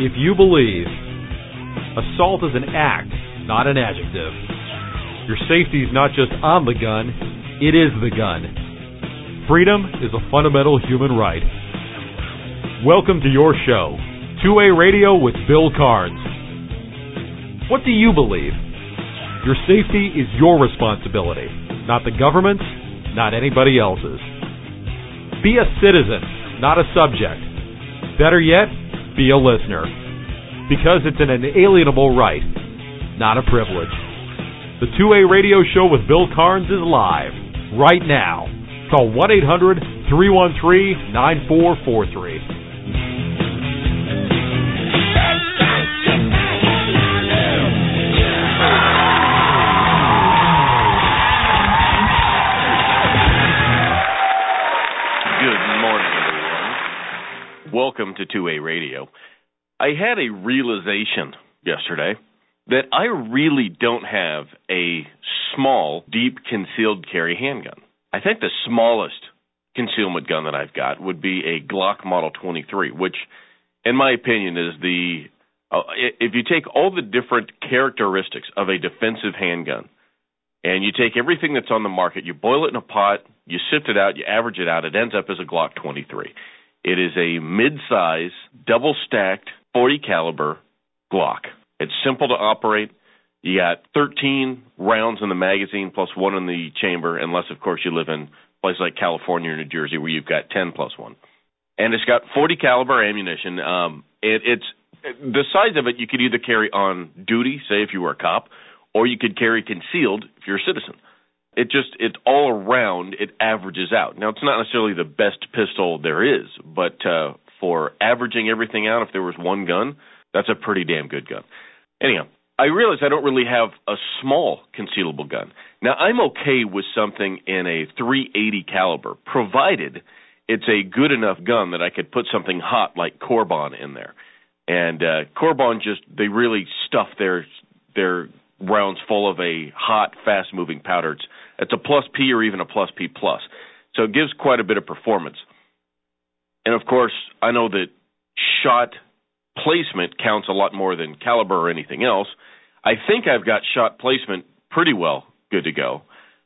If you believe assault is an act, not an adjective, your safety is not just on the gun, it is the gun. Freedom is a fundamental human right. Welcome to your show, 2A Radio with Bill Carnes. What do you believe? Your safety is your responsibility, not the government's, not anybody else's. Be a citizen, not a subject. Better yet, be a listener. Because it's an inalienable right, not a privilege. The 2A Radio Show with Bill Carnes is live, right now. Call 1-800-313-9443. Welcome to 2A Radio. I had a realization yesterday that I really don't have a small, deep concealed carry handgun. I think the smallest concealment gun that I've got would be a Glock Model 23, which, in my opinion, is if you take all the different characteristics of a defensive handgun and you take everything that's on the market, you boil it in a pot, you sift it out, you average it out, it ends up as a Glock 23. It is a mid-size, double-stacked, 40 caliber Glock. It's simple to operate. You got 13 rounds in the magazine plus one in the chamber, unless, of course, you live in places like California or New Jersey where you've got 10 plus one. And it's got 40 caliber ammunition. It's the size of it you could either carry on duty, say if you were a cop, or you could carry concealed if you're a citizen. It's all around, it averages out. Now, it's not necessarily the best pistol there is, but for averaging everything out, if there was one gun, that's a pretty damn good gun. Anyhow, I realize I don't really have a small concealable gun. Now, I'm okay with something in a .380 caliber, provided it's a good enough gun that I could put something hot like Corbon in there. And Corbon they really stuff their rounds full of a hot, fast-moving powder. It's a plus P or even a plus P plus. So it gives quite a bit of performance. And, of course, I know that shot placement counts a lot more than caliber or anything else. I think I've got shot placement pretty well good to go.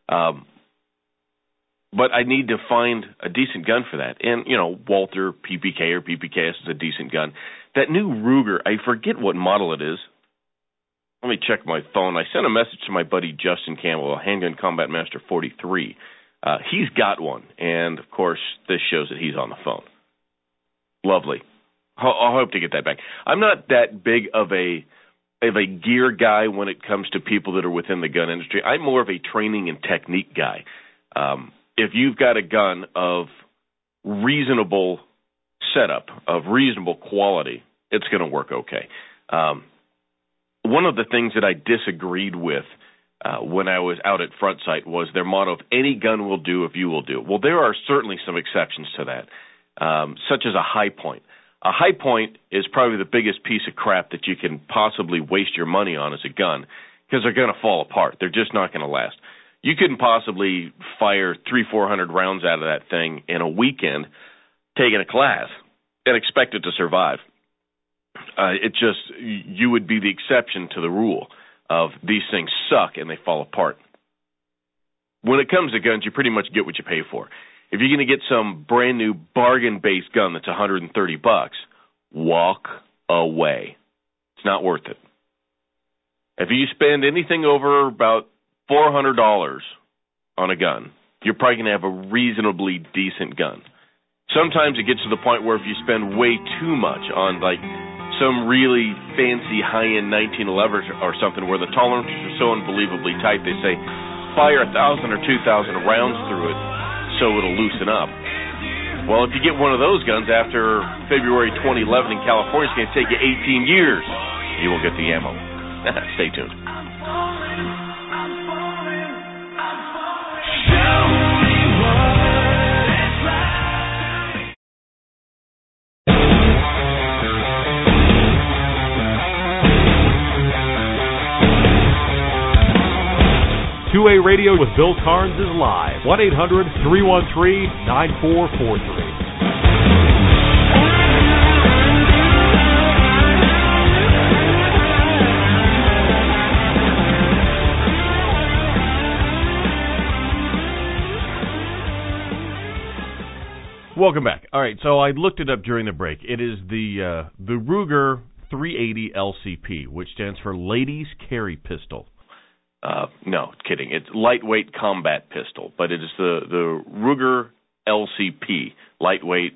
But I need to find a decent gun for that. And, Walther PPK or PPKS is a decent gun. That new Ruger, I forget what model it is. Let me check my phone. I sent a message to my buddy Justin Campbell, a Handgun Combat Master 43. He's got one, and, of course, this shows that he's on the phone. Lovely. I'll hope to get that back. I'm not that big of a gear guy when it comes to people that are within the gun industry. I'm more of a training and technique guy. If you've got a gun of reasonable setup, of reasonable quality, it's going to work okay. One of the things that I disagreed with when I was out at Front Sight was their motto of any gun will do if you will do. Well, there are certainly some exceptions to that, such as a High Point. A High Point is probably the biggest piece of crap that you can possibly waste your money on as a gun because they're going to fall apart. They're just not going to last. You couldn't possibly fire 300-400 rounds out of that thing in a weekend taking a class and expect it to survive. You would be the exception to the rule of these things suck and they fall apart. When it comes to guns, you pretty much get what you pay for. If you're going to get some brand new bargain-based gun that's $130, walk away. It's not worth it. If you spend anything over about $400 on a gun, you're probably going to have a reasonably decent gun. Sometimes it gets to the point where if you spend way too much on some really fancy high-end 1911 or something where the tolerances are so unbelievably tight, they say fire 1,000 or 2,000 rounds through it so it'll loosen up. Well, if you get one of those guns after February 2011 in California, it's going to take you 18 years. You won't get the ammo. Stay tuned. 2A Radio with Bill Carnes is live. 1-800-313-9443. welcome back. All right, so I looked it up during the break. It is the Ruger 380 LCP, which stands for Ladies Carry Pistol. No, kidding. It's lightweight combat pistol, but it is the Ruger LCP, lightweight.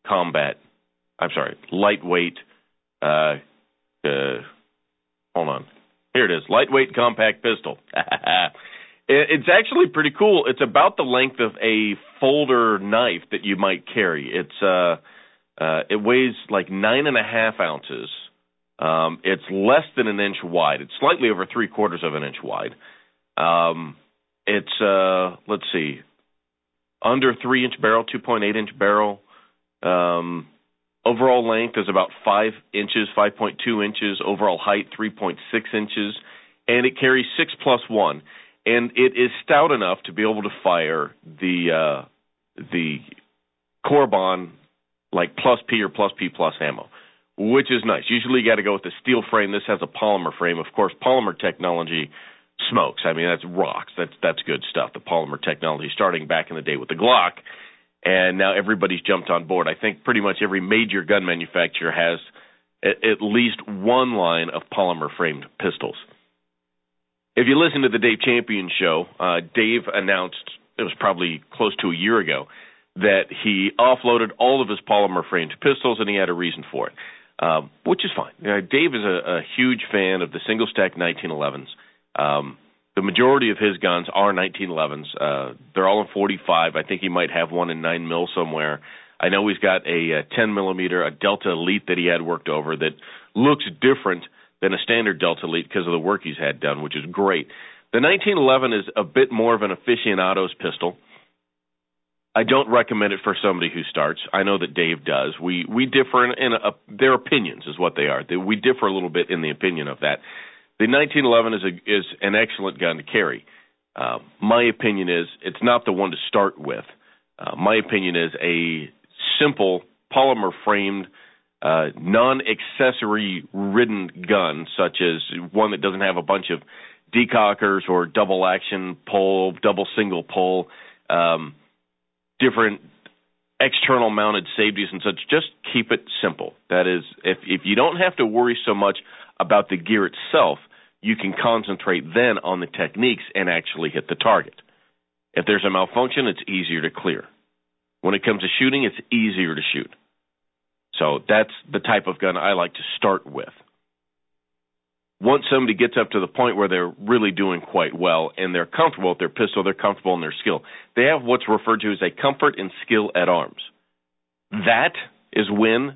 Hold on. Here it is, lightweight compact pistol. It's actually pretty cool. It's about the length of a folder knife that you might carry. It weighs like 9.5 ounces. It's less than an inch wide. It's slightly over 3/4 of an inch wide. It's let's see, under 3-inch barrel, 2.8-inch barrel. Overall length is about 5 inches, 5.2 inches. Overall height, 3.6 inches. And it carries 6+1. And it is stout enough to be able to fire the Corbon like plus P or plus P plus ammo, which is nice. Usually you got to go with the steel frame. This has a polymer frame. Of course, polymer technology smokes. I mean, that's rocks. That's good stuff. The polymer technology starting back in the day with the Glock, and now everybody's jumped on board. I think pretty much every major gun manufacturer has at least one line of polymer-framed pistols. If you listen to the Dave Champion show, Dave announced, it was probably close to a year ago, that he offloaded all of his polymer-framed pistols, and he had a reason for it, which is fine. Dave is a huge fan of the single-stack 1911s. The majority of his guns are 1911s. They're all in .45. I think he might have one in 9mm somewhere. I know he's got a 10mm, a Delta Elite that he had worked over that looks different than a standard Delta Elite because of the work he's had done, which is great. The 1911 is a bit more of an aficionado's pistol. I don't recommend it for somebody who starts. I know that Dave does. We differ in their opinions is what they are. We differ a little bit in the opinion of that. The 1911 is an excellent gun to carry. My opinion is it's not the one to start with. My opinion is a simple polymer-framed, non-accessory ridden gun, such as one that doesn't have a bunch of decockers or double action pull, double single pull, different external mounted safeties and such. Just keep it simple. That is, if you don't have to worry so much about the gear itself, you can concentrate then on the techniques and actually hit the target. If there's a malfunction, it's easier to clear. When it comes to shooting, it's easier to shoot. So that's the type of gun I like to start with. Once somebody gets up to the point where they're really doing quite well and they're comfortable with their pistol, they're comfortable in their skill, they have what's referred to as a comfort and skill at arms. That is when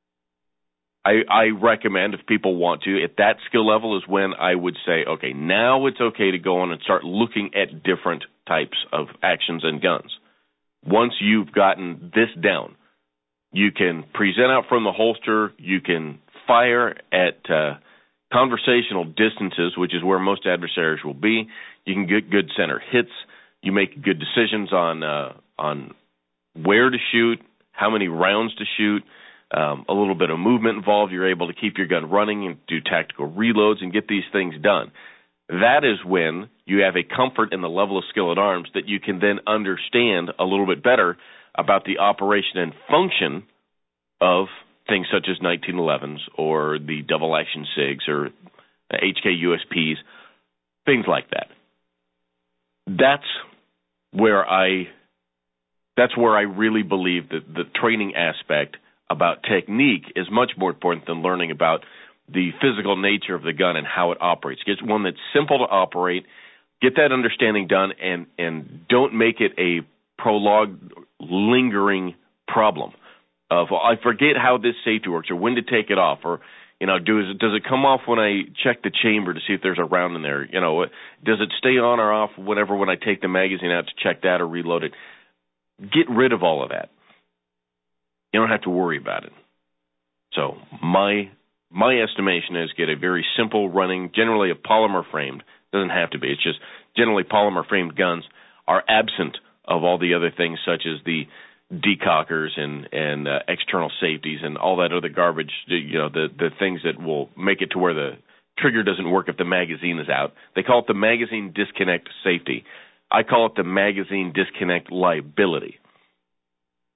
I recommend, if people want to, at that skill level is when I would say, okay, now it's okay to go on and start looking at different types of actions and guns. Once you've gotten this down, you can present out from the holster, you can fire at conversational distances, which is where most adversaries will be. You can get good center hits. You make good decisions on where to shoot, how many rounds to shoot, a little bit of movement involved. You're able to keep your gun running and do tactical reloads and get these things done. That is when you have a comfort in the level of skill at arms that you can then understand a little bit better about the operation and function of things such as 1911s or the double action SIGs or HK USPs, things like that. That's where I really believe that the training aspect about technique is much more important than learning about the physical nature of the gun and how it operates. Get one that's simple to operate, get that understanding done, and don't make it a prolonged, lingering problem of, I forget how this safety works or when to take it off, or does it come off when I check the chamber to see if there's a round in there? Does it stay on or off when I take the magazine out to check that or reload it? Get rid of all of that. You don't have to worry about it. So my estimation is get a very simple running, generally a polymer framed. Doesn't have to be. It's just generally polymer framed guns are absent of all the other things such as the decockers and external safeties and all that other garbage. The things that will make it to where the trigger doesn't work if the magazine is out. They call it the magazine disconnect safety. I call it the magazine disconnect liability.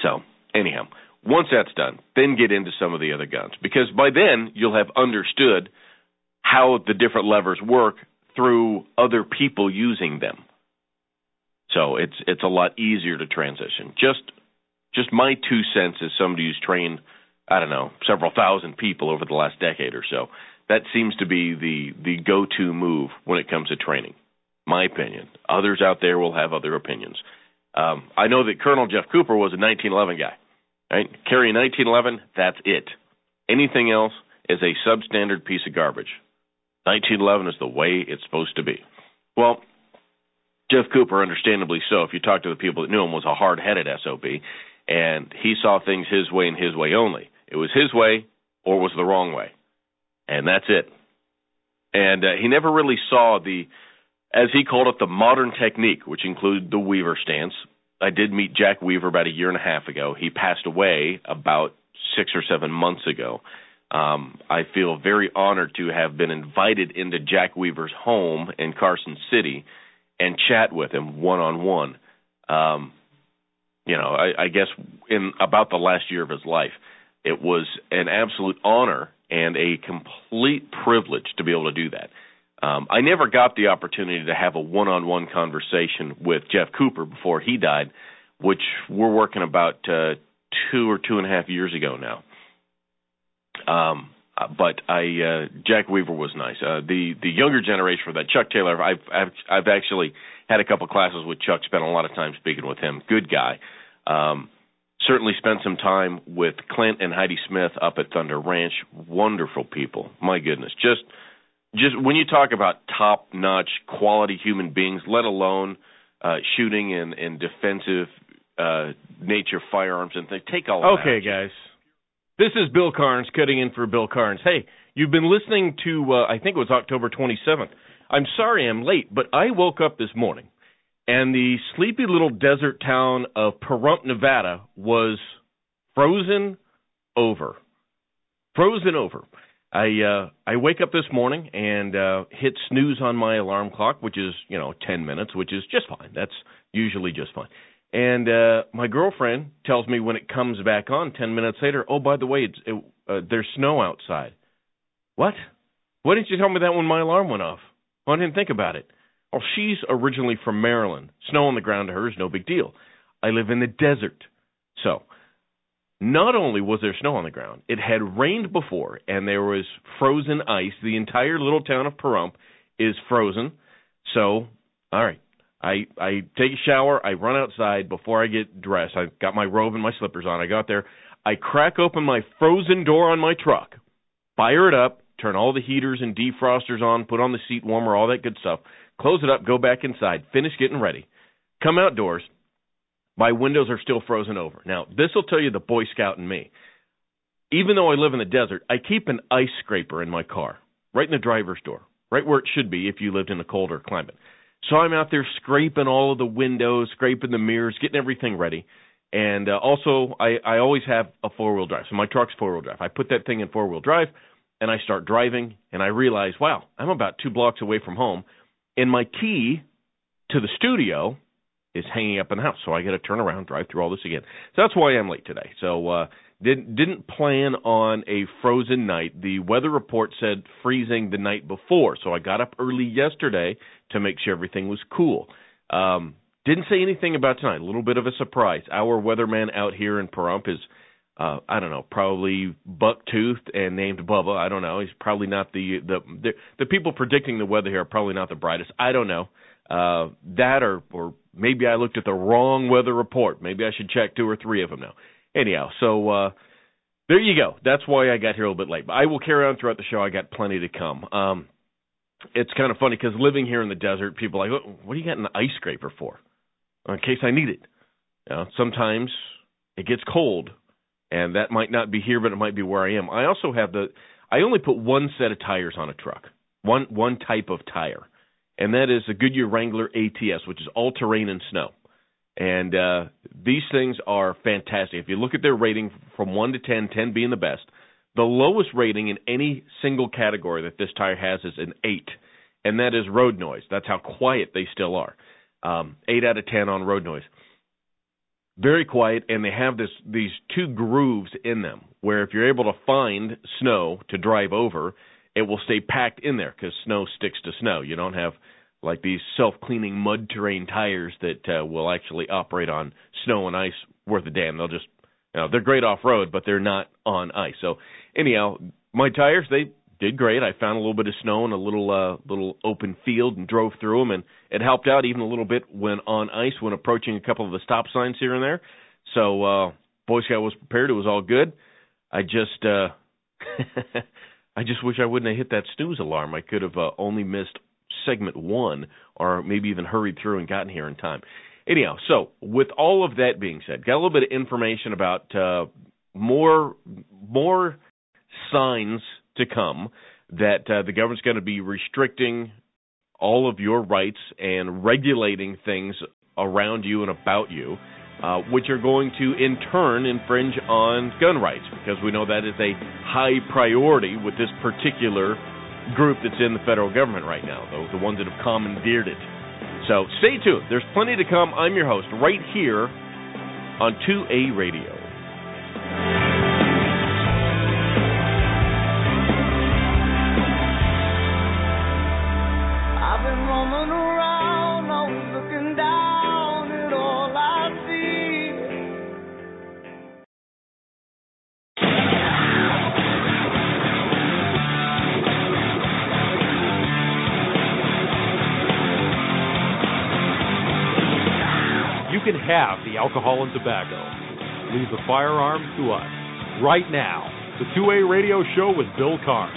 So, anyhow, once that's done, then get into some of the other guns. Because by then, you'll have understood how the different levers work through other people using them. So it's a lot easier to transition. Just my 2 cents as somebody who's trained, I don't know, several thousand people over the last decade or so. That seems to be the go-to move when it comes to training. My opinion. Others out there will have other opinions. I know that Colonel Jeff Cooper was a 1911 guy. Right? Carry a 1911, that's it. Anything else is a substandard piece of garbage. 1911 is the way it's supposed to be. Well, Jeff Cooper, understandably so, if you talk to the people that knew him, was a hard-headed SOB, and he saw things his way and his way only. It was his way or was the wrong way, and that's it. And he never really saw the, as he called it, the modern technique, which included the Weaver stance. I did meet Jack Weaver about a year and a half ago. He passed away about 6 or 7 months ago. I feel very honored to have been invited into Jack Weaver's home in Carson City and chat with him one-on-one. I guess in about the last year of his life. It was an absolute honor and a complete privilege to be able to do that. I never got the opportunity to have a one-on-one conversation with Jeff Cooper before he died, which we're working about 2 or 2.5 years ago now. But Jack Weaver was nice. The younger generation for that, Chuck Taylor, I've actually had a couple classes with Chuck, spent a lot of time speaking with him. Good guy. Certainly spent some time with Clint and Heidi Smith up at Thunder Ranch. Wonderful people. My goodness. Just when you talk about top-notch quality human beings, let alone shooting and defensive nature firearms and things, take all of that. Okay, guys. This is Bill Carnes cutting in for Bill Carnes. Hey, you've been listening to, I think it was October 27th. I'm sorry I'm late, but I woke up this morning, and the sleepy little desert town of Pahrump, Nevada was frozen over. Frozen over. I wake up this morning and hit snooze on my alarm clock, which is, 10 minutes, which is just fine. That's usually just fine. And my girlfriend tells me when it comes back on 10 minutes later, oh, by the way, there's snow outside. What? Why didn't you tell me that when my alarm went off? Well, I didn't think about it. Well, she's originally from Maryland. Snow on the ground to her is no big deal. I live in the desert. So not only was there snow on the ground, it had rained before, and there was frozen ice. The entire little town of Pahrump is frozen. So, all right. I take a shower, I run outside before I get dressed. I got my robe and my slippers on. I got there. I crack open my frozen door on my truck, fire it up, turn all the heaters and defrosters on, put on the seat warmer, all that good stuff, close it up, go back inside, finish getting ready, come outdoors. My windows are still frozen over. Now, this will tell you the Boy Scout in me. Even though I live in the desert, I keep an ice scraper in my car, right in the driver's door, right where it should be if you lived in a colder climate. So I'm out there scraping all of the windows, scraping the mirrors, getting everything ready. And also, I always have a four-wheel drive. So my truck's four-wheel drive. I put that thing in four-wheel drive, and I start driving, and I realize, wow, I'm about 2 blocks away from home, and my key to the studio is hanging up in the house. So I got to turn around, drive through all this again. So that's why I'm late today. So didn't plan on a frozen night. The weather report said freezing the night before, so I got up early yesterday to make sure everything was cool. Didn't say anything about tonight. A little bit of a surprise. Our weatherman out here in Pahrump is, I don't know, probably buck-toothed and named Bubba. I don't know. He's probably not the people predicting the weather here are probably not the brightest. I don't know. That or maybe I looked at the wrong weather report. Maybe I should check 2 or 3 of them now. Anyhow, so there you go. That's why I got here a little bit late. But I will carry on throughout the show. I got plenty to come. It's kind of funny because living here in the desert, people are like, what do you got an ice scraper for? In case I need it. Sometimes it gets cold, and that might not be here, but it might be where I am. I also have I only put 1 set of tires on a truck, one type of tire, and that is a Goodyear Wrangler ATS, which is all-terrain and snow. And these things are fantastic. If you look at their rating from 1 to 10, 10 being the best, the lowest rating in any single category that this tire has is an 8, and that is road noise. That's how quiet they still are. 8 out of 10 on road noise. very quiet, and they have these two grooves in them where if you're able to find snow to drive over, it will stay packed in there because snow sticks to snow. You don't have like these self-cleaning mud terrain tires that will actually operate on snow and ice worth a damn. They'll just, they're great off-road, but they're not on ice. So anyhow, my tires, they did great. I found a little bit of snow in a little open field and drove through them, and it helped out even a little bit when on ice when approaching a couple of the stop signs here and there. So Boy Scout was prepared. It was all good. I just I just wish I wouldn't have hit that snooze alarm. I could have only missed segment 1 or maybe even hurried through and gotten here in time. Anyhow, so with all of that being said, got a little bit of information about more signs to come that the government's going to be restricting all of your rights and regulating things around you and about you, which are going to in turn infringe on gun rights, because we know that is a high priority with this particular group that's in the federal government right now, the ones that have commandeered it. So stay tuned. There's plenty to come. I'm your host right here on 2A Radio. I've been roaming around, always looking down at all I see. You can have the alcohol and tobacco. Leave the firearms to us. Right now, the 2A Radio Show with Bill Carnes.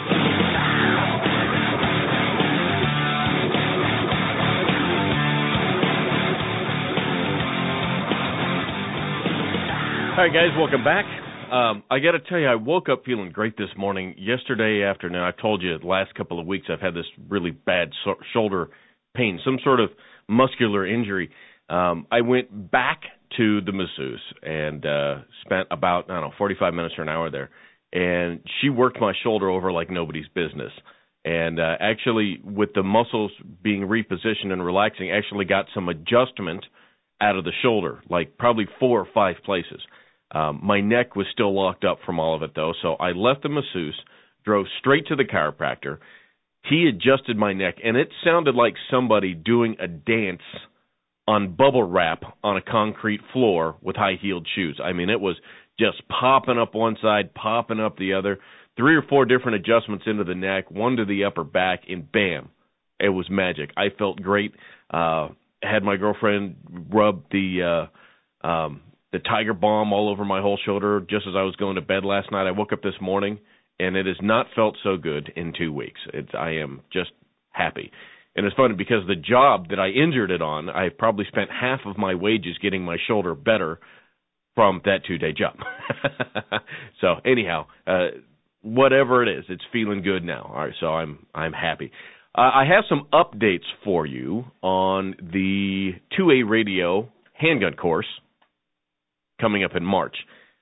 All right, guys, welcome back. I got to tell you, I woke up feeling great this morning. Yesterday afternoon, I told you the last couple of weeks I've had this really bad shoulder pain, some sort of muscular injury. I went back to the masseuse and spent about, 45 minutes or an hour there. And she worked my shoulder over like nobody's business. And actually, with the muscles being repositioned and relaxing, actually got some adjustment out of the shoulder, like probably 4 or 5 places. My neck was still locked up from all of it, though, so I left the masseuse, drove straight to the chiropractor. He adjusted my neck, and it sounded like somebody doing a dance on bubble wrap on a concrete floor with high-heeled shoes. I mean, it was just popping up one side, popping up the other, 3 or 4 different adjustments into the neck, one to the upper back, and bam, it was magic. I felt great. Had my girlfriend rub the Tiger Balm all over my whole shoulder just as I was going to bed last night. I woke up this morning, and it has not felt so good in 2 weeks. I am just happy. And it's funny because the job that I injured it on, I probably spent half of my wages getting my shoulder better from that 2-day job. So anyhow, whatever it is, it's feeling good now. All right, so I'm happy. I have some updates for you on the 2A Radio handgun course coming up in March.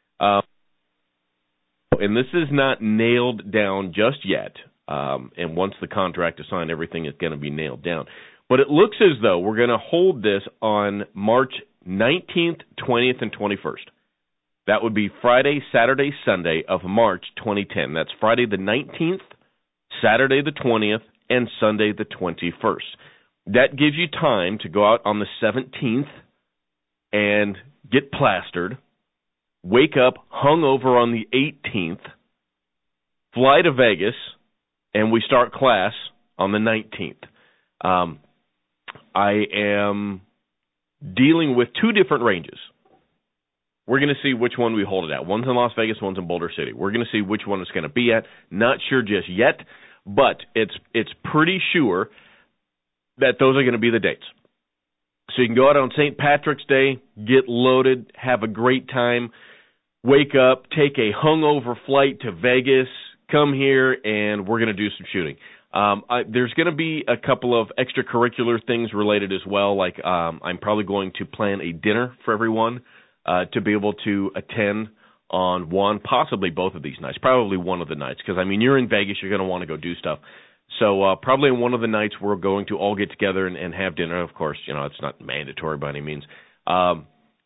And this is not nailed down just yet. And once the contract is signed, everything is going to be nailed down. But it looks as though we're going to hold this on March 19th, 20th, and 21st. That would be Friday, Saturday, Sunday of March 2010. That's Friday the 19th, Saturday the 20th, and Sunday the 21st. That gives you time to go out on the 17th and get plastered, wake up hungover on the 18th, fly to Vegas, and we start class on the 19th. I am dealing with 2 different ranges. We're going to see which one we hold it at. One's in Las Vegas, one's in Boulder City. We're going to see which one it's going to be at. Not sure just yet, but it's pretty sure that those are going to be the dates. So you can go out on St. Patrick's Day, get loaded, have a great time, wake up, take a hungover flight to Vegas, come here, and we're going to do some shooting. There's going to be a couple of extracurricular things related as well, like I'm probably going to plan a dinner for everyone to be able to attend on one, possibly both of these nights, probably one of the nights, because, I mean, you're in Vegas, you're going to want to go do stuff. So probably on one of the nights we're going to all get together and have dinner. Of course, it's not mandatory by any means.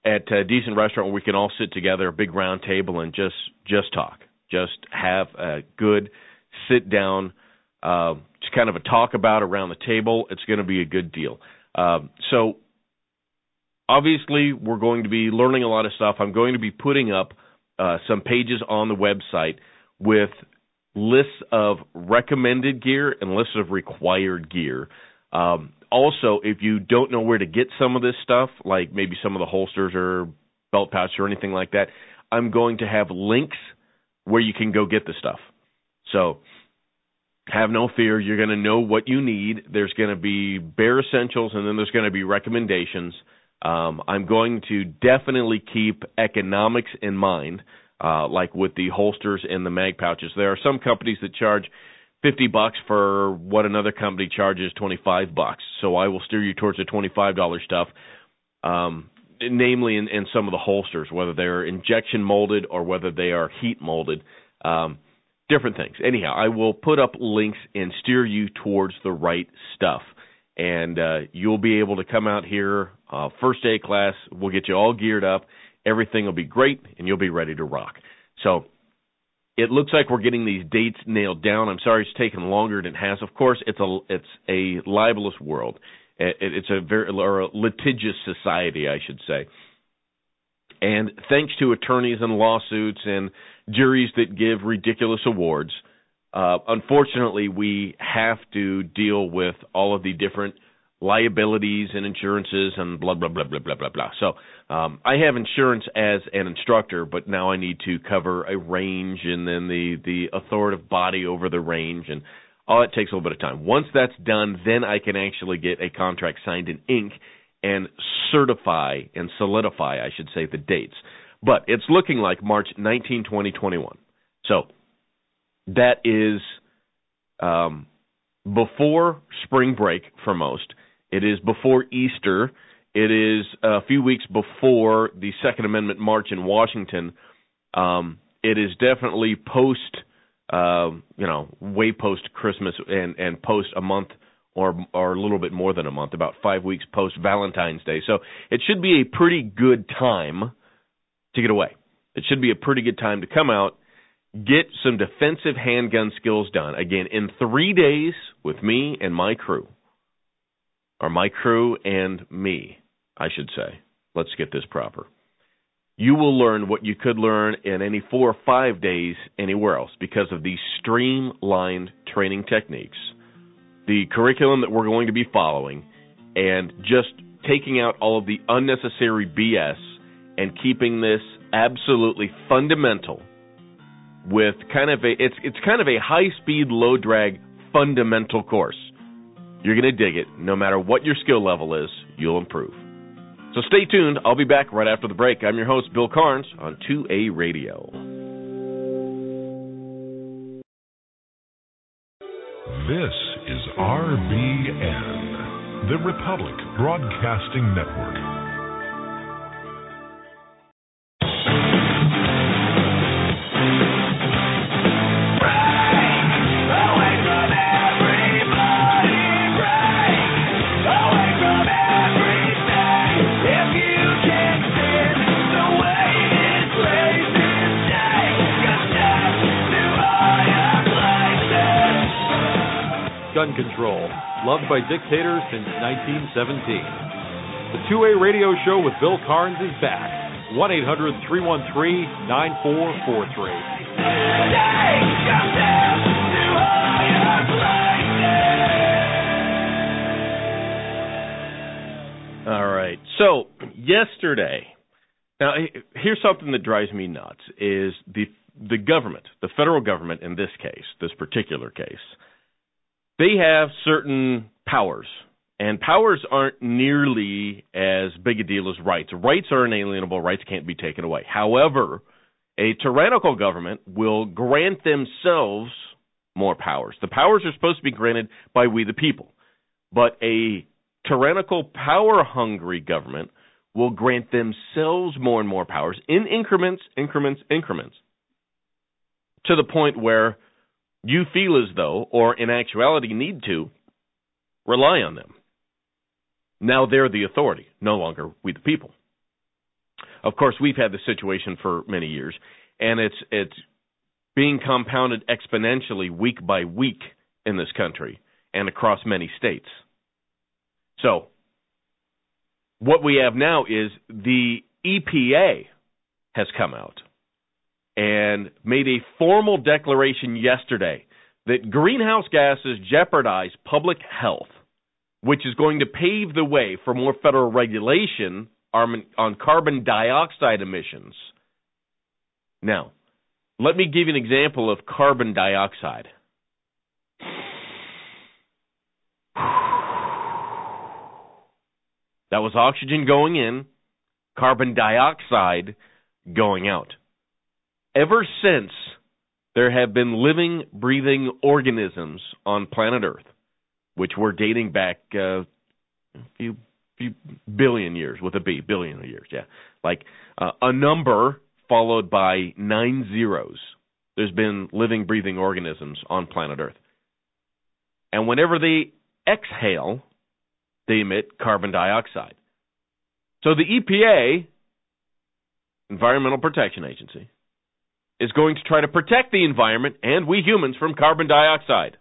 at a decent restaurant where we can all sit together, a big round table, and just talk. Just have a good sit-down, just kind of a talk about around the table. It's going to be a good deal. So obviously we're going to be learning a lot of stuff. I'm going to be putting up some pages on the website with lists of recommended gear and lists of required gear. Also, if you don't know where to get some of this stuff, like maybe some of the holsters or belt pouches or anything like that, I'm going to have links where you can go get the stuff. So have no fear. You're going to know what you need. There's going to be bare essentials, and then there's going to be recommendations. I'm going to definitely keep economics in mind, like with the holsters and the mag pouches. There are some companies that charge $50 for what another company charges $25. So I will steer you towards the $25 stuff, namely in some of the holsters, whether they're injection molded or whether they are heat molded, different things. Anyhow, I will put up links and steer you towards the right stuff. And you'll be able to come out here, first day of class, we'll get you all geared up, everything will be great, and you'll be ready to rock. So it looks like we're getting these dates nailed down. I'm sorry it's taken longer than it has. Of course, it's a libelous world. It's a very litigious society, I should say. And thanks to attorneys and lawsuits and juries that give ridiculous awards, unfortunately, we have to deal with all of the different liabilities and insurances and blah, blah, blah, blah, blah, blah, blah. So I have insurance as an instructor, but now I need to cover a range and then the authoritative body over the range, and all that takes a little bit of time. Once that's done, then I can actually get a contract signed in ink and certify and solidify, I should say, the dates. But it's looking like March 19, 2021. So that is before spring break for most. It is before Easter. It is a few weeks before the Second Amendment March in Washington. It is definitely post, way post Christmas and post a month or a little bit more than a month, about 5 weeks post Valentine's Day. So it should be a pretty good time to get away. It should be a pretty good time to come out, get some defensive handgun skills done. Again, in 3 days with me and my crew. Or my crew and me, I should say. Let's get this proper. You will learn what you could learn in any 4 or 5 days anywhere else because of these streamlined training techniques, the curriculum that we're going to be following, and just taking out all of the unnecessary BS and keeping this absolutely fundamental with kind of it's kind of a high-speed, low-drag fundamental course. You're going to dig it. No matter what your skill level is, you'll improve. So stay tuned. I'll be back right after the break. I'm your host, Bill Carnes, on 2A Radio. This is RBN, the Republic Broadcasting Network. Gun control, loved by dictators since 1917. The 2A Radio Show with Bill Carnes is back. 1-800-313-9443. All right. So, yesterday, now here's something that drives me nuts, is the government, the federal government in this case, this particular case, they have certain powers, and powers aren't nearly as big a deal as rights. Rights are inalienable. Rights can't be taken away. However, a tyrannical government will grant themselves more powers. The powers are supposed to be granted by we the people, but a tyrannical, power-hungry government will grant themselves more and more powers in increments, to the point where you feel as though, or in actuality need to, rely on them. Now they're the authority, no longer we the people. Of course, we've had the situation for many years, and it's being compounded exponentially week by week in this country and across many states. So, what we have now is the EPA has come out and made a formal declaration yesterday that greenhouse gases jeopardize public health, which is going to pave the way for more federal regulation on carbon dioxide emissions. Now, let me give you an example of carbon dioxide. That was oxygen going in, carbon dioxide going out. Ever since there have been living, breathing organisms on planet Earth, which we're dating back a few billion years, with a B, billion years, yeah. Like a number followed by 9 zeros. There's been living, breathing organisms on planet Earth. And whenever they exhale, they emit carbon dioxide. So the EPA, Environmental Protection Agency, is going to try to protect the environment and we humans from carbon dioxide.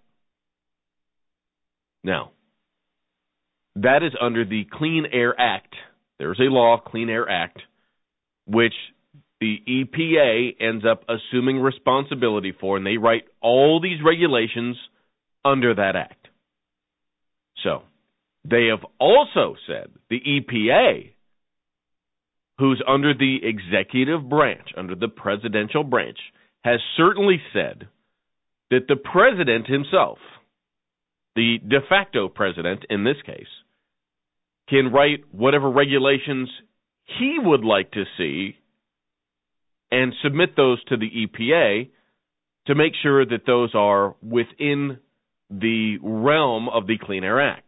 Now, that is under the Clean Air Act. There's a law, Clean Air Act, which the EPA ends up assuming responsibility for, and they write all these regulations under that act. So, they have also said, the EPA, who's under the executive branch, under the presidential branch, has certainly said that the president himself, the de facto president in this case, can write whatever regulations he would like to see and submit those to the EPA to make sure that those are within the realm of the Clean Air Act.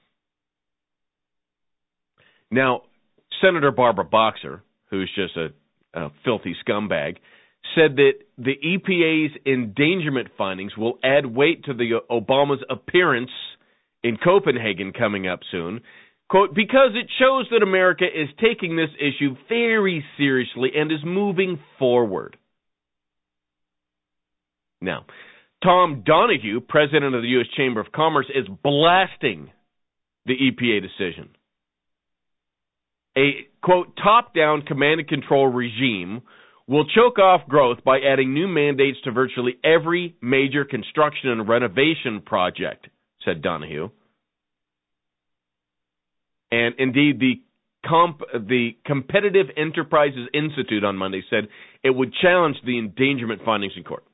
Now, Senator Barbara Boxer, who's just a filthy scumbag, said that the EPA's endangerment findings will add weight to the Obama's appearance in Copenhagen coming up soon, quote, because it shows that America is taking this issue very seriously and is moving forward. Now, Tom Donahue, president of the U.S. Chamber of Commerce, is blasting the EPA decision. A, quote, top-down command and control regime will choke off growth by adding new mandates to virtually every major construction and renovation project, said Donahue. And indeed, the Competitive Enterprises Institute on Monday said it would challenge the endangerment findings in court.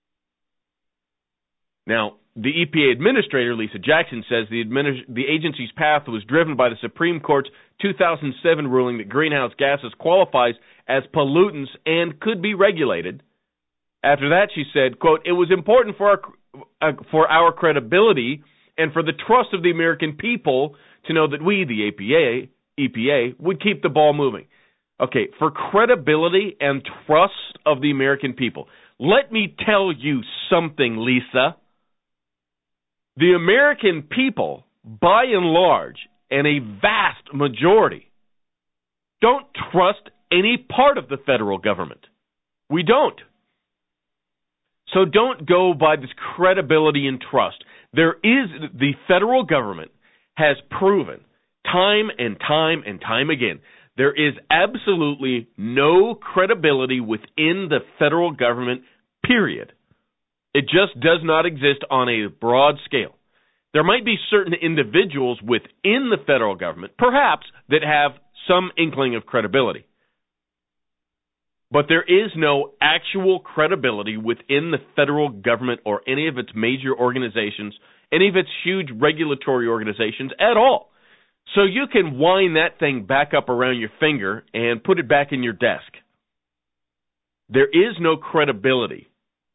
Now, the EPA administrator, Lisa Jackson, says the agency's path was driven by the Supreme Court's 2007 ruling that greenhouse gases qualifies as pollutants and could be regulated. After that, she said, quote, it was important for our credibility and for the trust of the American people to know that we, the EPA, would keep the ball moving. Okay, for credibility and trust of the American people. Let me tell you something, Lisa. The American people, by and large, and a vast majority, don't trust any part of the federal government. We don't. So don't go by this credibility and trust. The federal government has proven time and time and time again, there is absolutely no credibility within the federal government, period. It just does not exist on a broad scale. There might be certain individuals within the federal government, perhaps, that have some inkling of credibility. But there is no actual credibility within the federal government or any of its major organizations, any of its huge regulatory organizations at all. So you can wind that thing back up around your finger and put it back in your desk. There is no credibility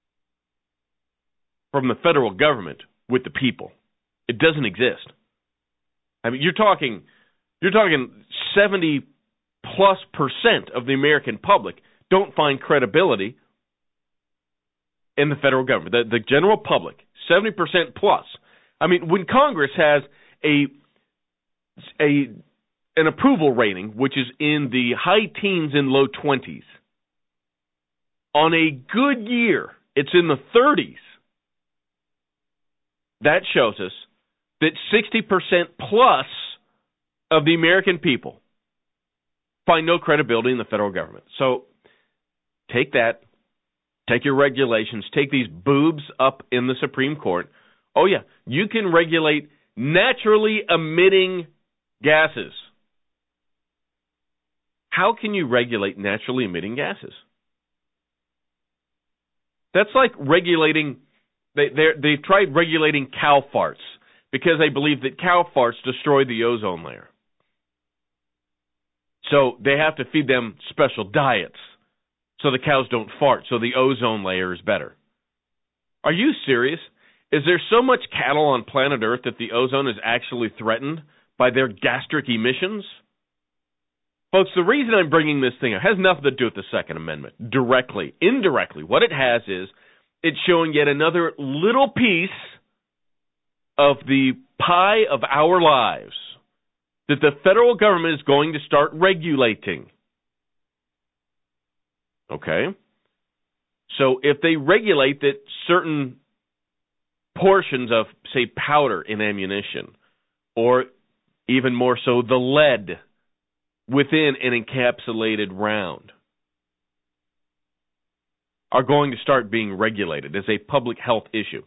from the federal government with the people. It doesn't exist. I mean, you're talking 70+% of the American public don't find credibility in the federal government. The general public, 70% plus. I mean, when Congress has a an approval rating, which is in the high teens and low 20s. On a good year, it's in the 30s. That shows us that 60% plus of the American people find no credibility in the federal government. So take that, take your regulations, take these boobs up in the Supreme Court. Oh, yeah, you can regulate naturally emitting gases. How can you regulate naturally emitting gases? That's like regulating, they've tried regulating cow farts because they believe that cow farts destroy the ozone layer. So they have to feed them special diets so the cows don't fart, so the ozone layer is better. Are you serious? Is there so much cattle on planet Earth that the ozone is actually threatened by their gastric emissions? Folks, the reason I'm bringing this thing up has nothing to do with the Second Amendment, directly. Indirectly, what it has is it's showing yet another little piece of the pie of our lives that the federal government is going to start regulating. Okay? So if they regulate that certain portions of, say, powder in ammunition, or even more so the lead within an encapsulated round, are going to start being regulated as a public health issue.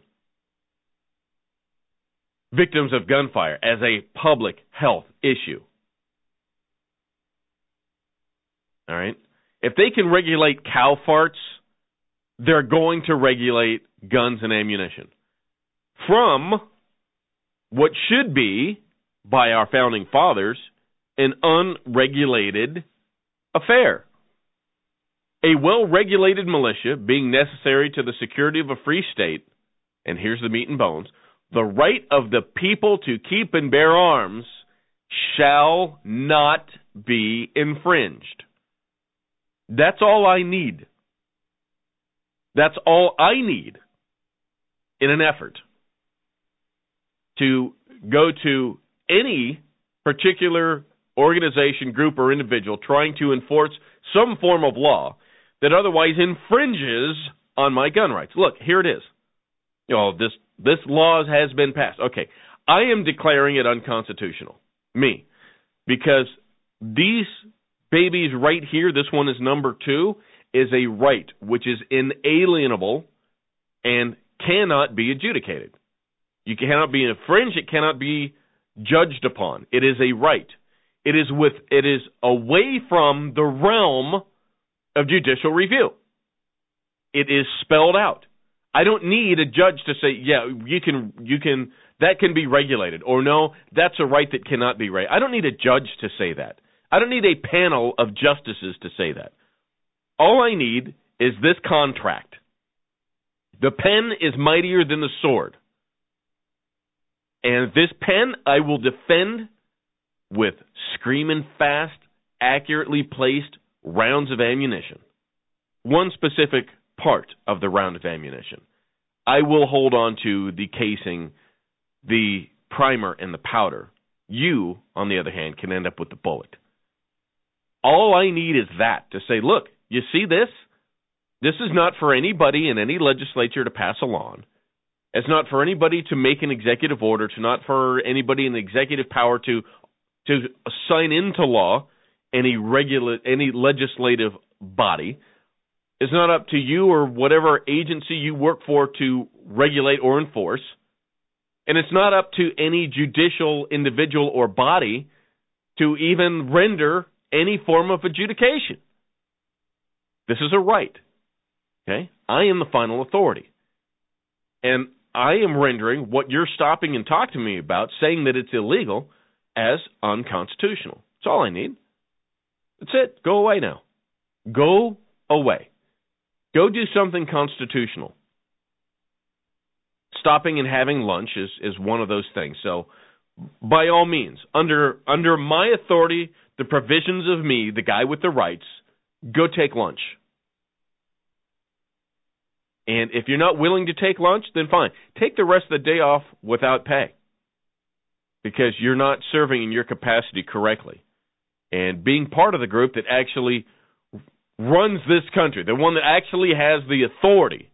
Victims of gunfire as a public health issue. All right? If they can regulate cow farts, they're going to regulate guns and ammunition. From what should be, by our founding fathers, an unregulated affair. A well-regulated militia being necessary to the security of a free state, and here's the meat and bones, the right of the people to keep and bear arms shall not be infringed. That's all I need. That's all I need in an effort to go to any particular organization, group, or individual trying to enforce some form of law that otherwise infringes on my gun rights. Look, here it is. This law has been passed. Okay, I am declaring it unconstitutional. Me. Because these babies right here, this one is number 2, is a right which is inalienable and cannot be adjudicated. You cannot be infringed. It cannot be judged upon. It is a right. It is away from the realm of judicial review. It is spelled out. I don't need a judge to say, yeah, you can that can be regulated, or no, that's a right that cannot be regulated. I don't need a judge to say that. I don't need a panel of justices to say that. All I need is this contract. The pen is mightier than the sword. And this pen I will defend with screaming fast, accurately placed rounds of ammunition. One specific part of the round of ammunition. I will hold on to the casing, the primer, and the powder. You, on the other hand, can end up with the bullet. All I need is that, to say, look, you see this? This is not for anybody in any legislature to pass a law on. It's not for anybody to make an executive order, to not for anybody in the executive power to sign into law any legislative body. It's not up to you or whatever agency you work for to regulate or enforce. And it's not up to any judicial individual or body to even render any form of adjudication. This is a right. Okay? I am the final authority. And I am rendering what you're stopping and talking to me about, saying that it's illegal, as unconstitutional. That's all I need. That's it. Go away now. Go away. Go do something constitutional. Stopping and having lunch is one of those things. So, by all means, under my authority, the provisions of me, the guy with the rights, go take lunch. And if you're not willing to take lunch, then fine. Take the rest of the day off without pay, because you're not serving in your capacity correctly. and being part of the group that actually runs this country, the one that actually has the authority.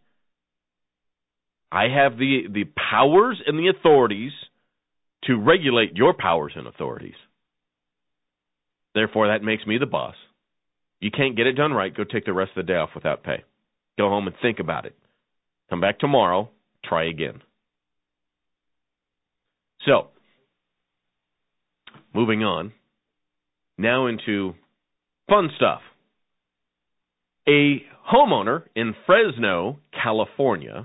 I have the powers and the authorities to regulate your powers and authorities. Therefore, that makes me the boss. You can't get it done right, go take the rest of the day off without pay. Go home and think about it. Come back tomorrow, try again. So, moving on, now into fun stuff. A homeowner in Fresno, California,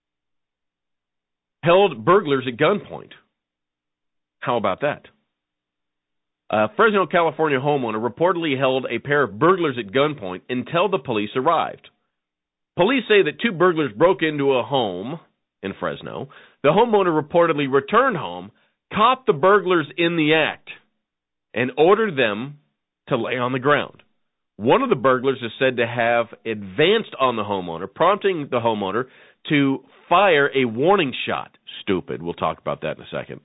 held burglars at gunpoint. How about that? A Fresno, California homeowner reportedly held a pair of burglars at gunpoint until the police arrived. Police say that 2 burglars broke into a home in Fresno. The homeowner reportedly returned home, caught the burglars in the act, and ordered them to lay on the ground. One of the burglars is said to have advanced on the homeowner, prompting the homeowner to fire a warning shot. Stupid. We'll talk about that in a second.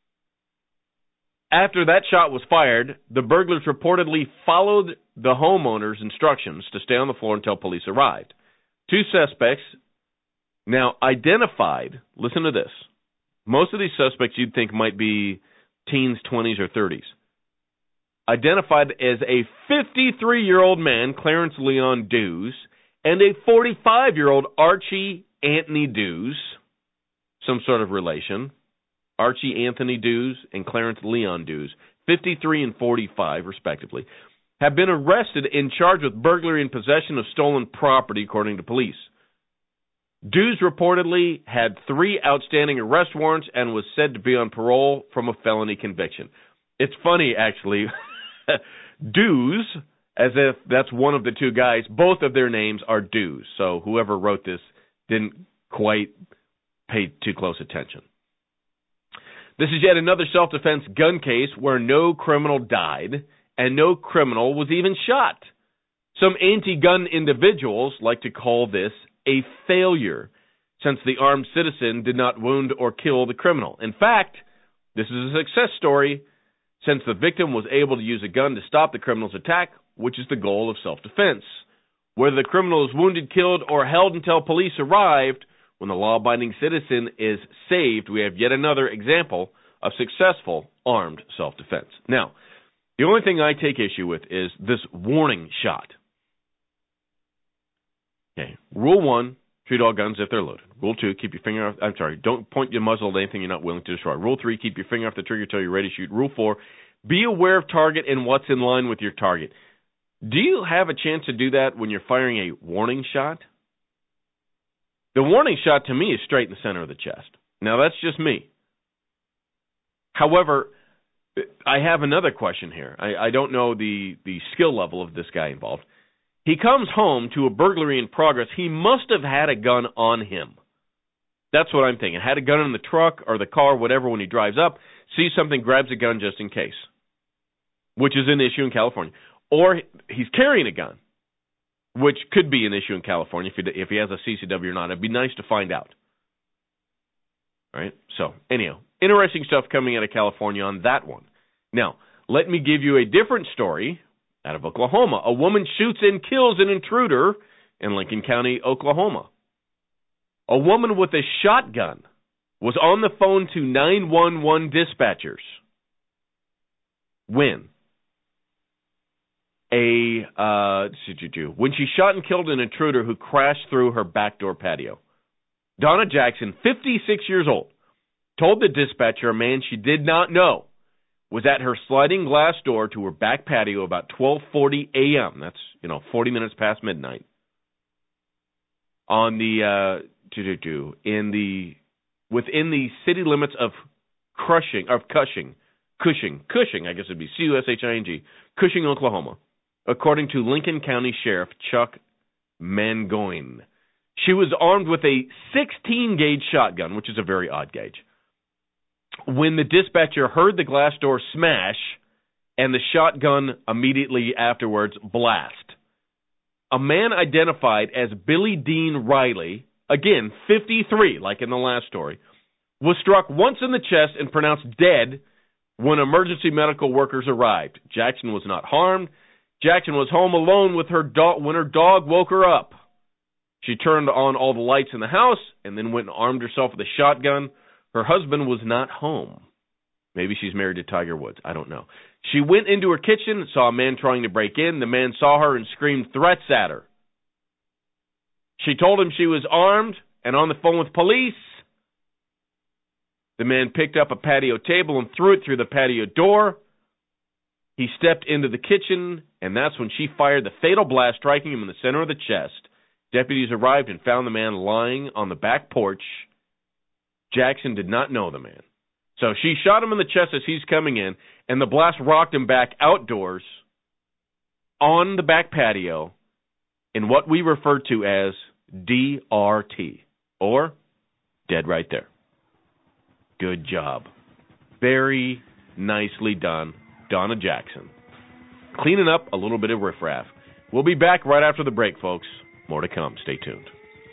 After that shot was fired, the burglars reportedly followed the homeowner's instructions to stay on the floor until police arrived. 2 suspects, now identified, listen to this. Most of these suspects you'd think might be teens, 20s, or 30s. Identified as a 53-year-old man, Clarence Leon Dews, and a 45-year-old Archie Anthony Dews, some sort of relation. Archie Anthony Dews and Clarence Leon Dews, 53 and 45, respectively, have been arrested and charged with burglary and possession of stolen property, according to police. Dews reportedly had 3 outstanding arrest warrants and was said to be on parole from a felony conviction. It's funny, actually. Dews, as if that's one of the 2 guys, both of their names are Dews. So whoever wrote this didn't quite pay too close attention. This is yet another self-defense gun case where no criminal died and no criminal was even shot. Some anti-gun individuals like to call this a failure, since the armed citizen did not wound or kill the criminal. In fact, this is a success story, since the victim was able to use a gun to stop the criminal's attack, which is the goal of self-defense. Whether the criminal is wounded, killed, or held until police arrived, when the law-abiding citizen is saved, we have yet another example of successful armed self-defense. Now, the only thing I take issue with is this warning shot. Okay, Rule 1, treat all guns if they're loaded. Rule 2, keep your finger off, don't point your muzzle at anything you're not willing to destroy. Rule 3, keep your finger off the trigger until you're ready to shoot. Rule 4, be aware of target and what's in line with your target. Do you have a chance to do that when you're firing a warning shot? The warning shot, to me, is straight in the center of the chest. Now, that's just me. However, I have another question here. I don't know the skill level of this guy involved. He comes home to a burglary in progress. He must have had a gun on him. That's what I'm thinking. Had a gun in the truck or the car, whatever, when he drives up, sees something, grabs a gun just in case, which is an issue in California. Or he's carrying a gun, which could be an issue in California if he has a CCW or not. It'd be nice to find out. All right? So, anyhow, interesting stuff coming out of California on that one. Now, let me give you a different story out of Oklahoma. A woman shoots and kills an intruder in Lincoln County, Oklahoma. A woman with a shotgun was on the phone to 911 dispatchers when she shot and killed an intruder who crashed through her back door patio. Donna Jackson, 56 years old, told the dispatcher a man she did not know was at her sliding glass door to her back patio about 12:40 a.m. That's, 40 minutes past midnight. On the within the city limits of Cushing, I guess it'd be Cushing, Cushing, Oklahoma, according to Lincoln County Sheriff Chuck Mangoin. She was armed with a 16-gauge shotgun, which is a very odd gauge. When the dispatcher heard the glass door smash and the shotgun immediately afterwards blast, a man identified as Billy Dean Riley, again, 53, like in the last story, was struck once in the chest and pronounced dead when emergency medical workers arrived. Jackson was not harmed. Jackson was home alone with her dog when her dog woke her up. She turned on all the lights in the house and then went and armed herself with a shotgun. Her husband was not home. Maybe she's married to Tiger Woods. I don't know. She went into her kitchen and saw a man trying to break in. The man saw her and screamed threats at her. She told him she was armed and on the phone with police. The man picked up a patio table and threw it through the patio door. He stepped into the kitchen, and that's when she fired the fatal blast, striking him in the center of the chest. Deputies arrived and found the man lying on the back porch. Jackson did not know the man. So she shot him in the chest as he's coming in, and the blast rocked him back outdoors on the back patio in what we refer to as DRT, or dead right there. Good job. Very nicely done, Donna Jackson. Cleaning up a little bit of riffraff. We'll be back right after the break, folks. More to come. Stay tuned.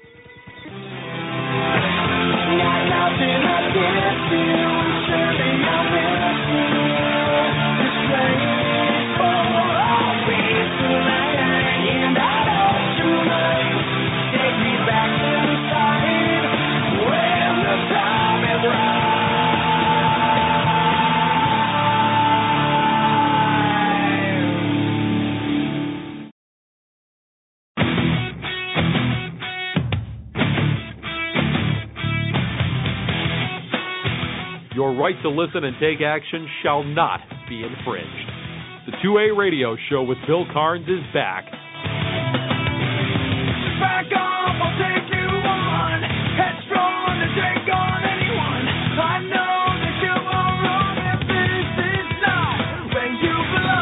Your right to listen and take action shall not be infringed. The 2A Radio Show with Bill Carnes is back. Back off, I'll take you on. Headstrong to take on anyone. I know that you are wrong if this is not where you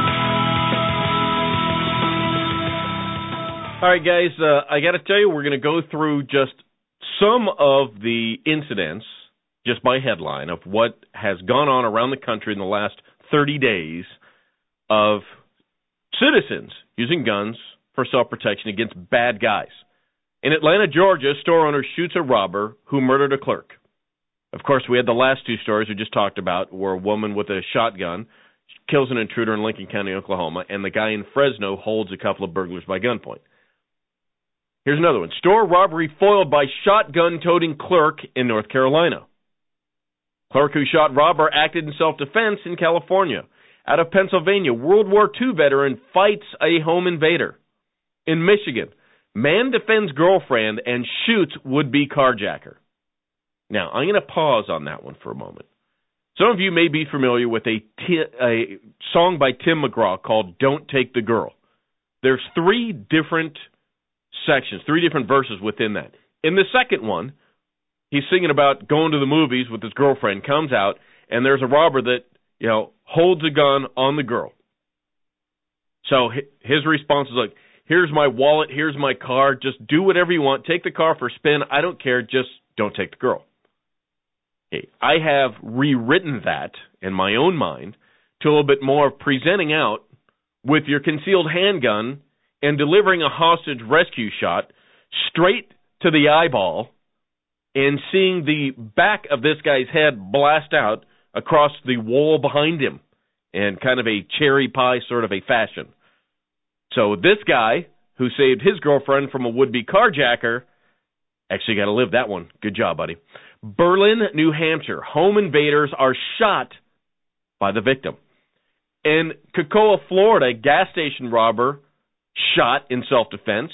belong. All right, guys, I got to tell you, we're going to go through just some of the incidents, just by headline, of what has gone on around the country in the last 30 days of citizens using guns for self-protection against bad guys. In Atlanta, Georgia, a store owner shoots a robber who murdered a clerk. Of course, we had the last two stories we just talked about, where a woman with a shotgun kills an intruder in Lincoln County, Oklahoma, and the guy in Fresno holds a couple of burglars by gunpoint. Here's another one. Store robbery foiled by shotgun-toting clerk in North Carolina. Clerk who shot robber acted in self-defense in California. Out of Pennsylvania, World War II veteran fights a home invader. In Michigan, man defends girlfriend and shoots would-be carjacker. Now, I'm going to pause on that one for a moment. Some of you may be familiar with a song by Tim McGraw called Don't Take the Girl. There's three different sections, three different verses within that. In the second one, he's singing about going to the movies with his girlfriend, comes out, and there's a robber that, holds a gun on the girl. So his response is like, here's my wallet, here's my car, just do whatever you want, take the car for a spin, I don't care, just don't take the girl. Okay, I have rewritten that in my own mind to a little bit more of presenting out with your concealed handgun and delivering a hostage rescue shot straight to the eyeball and seeing the back of this guy's head blast out across the wall behind him in kind of a cherry pie sort of a fashion. So this guy, who saved his girlfriend from a would-be carjacker, actually got to live that one. Good job, buddy. Berlin, New Hampshire. Home invaders are shot by the victim. In Cocoa, Florida, gas station robber shot in self-defense.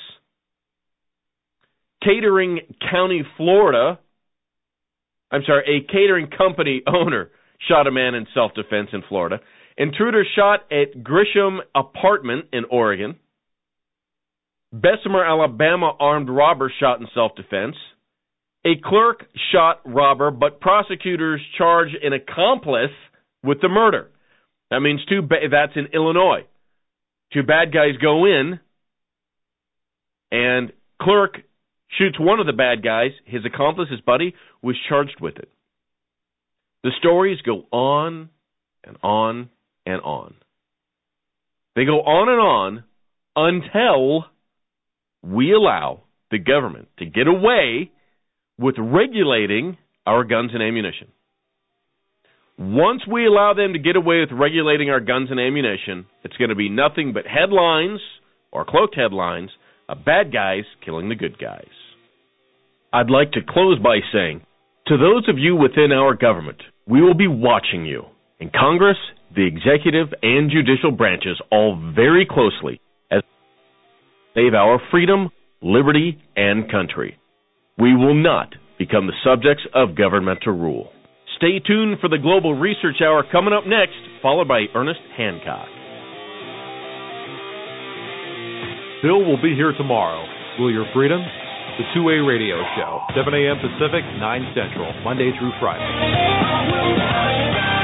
A catering company owner shot a man in self-defense in Florida. Intruder shot at Grisham apartment in Oregon. Bessemer, Alabama, armed robber shot in self-defense. A clerk shot robber, but prosecutors charge an accomplice with the murder. That means that's in Illinois. Two bad guys go in, and clerk shoots one of the bad guys. His accomplice, his buddy, was charged with it. The stories go on and on and on. They go on and on until we allow the government to get away with regulating our guns and ammunition. Once we allow them to get away with regulating our guns and ammunition, it's going to be nothing but headlines, or cloaked headlines, of bad guys killing the good guys. I'd like to close by saying, to those of you within our government, we will be watching you, in Congress, the executive and judicial branches, all very closely, as we save our freedom, liberty, and country. We will not become the subjects of governmental rule. Stay tuned for the Global Research Hour coming up next, followed by Ernest Hancock. Bill will be here tomorrow. Will your freedom? The 2A Radio Show, 7 a.m. Pacific, 9 Central, Monday through Friday.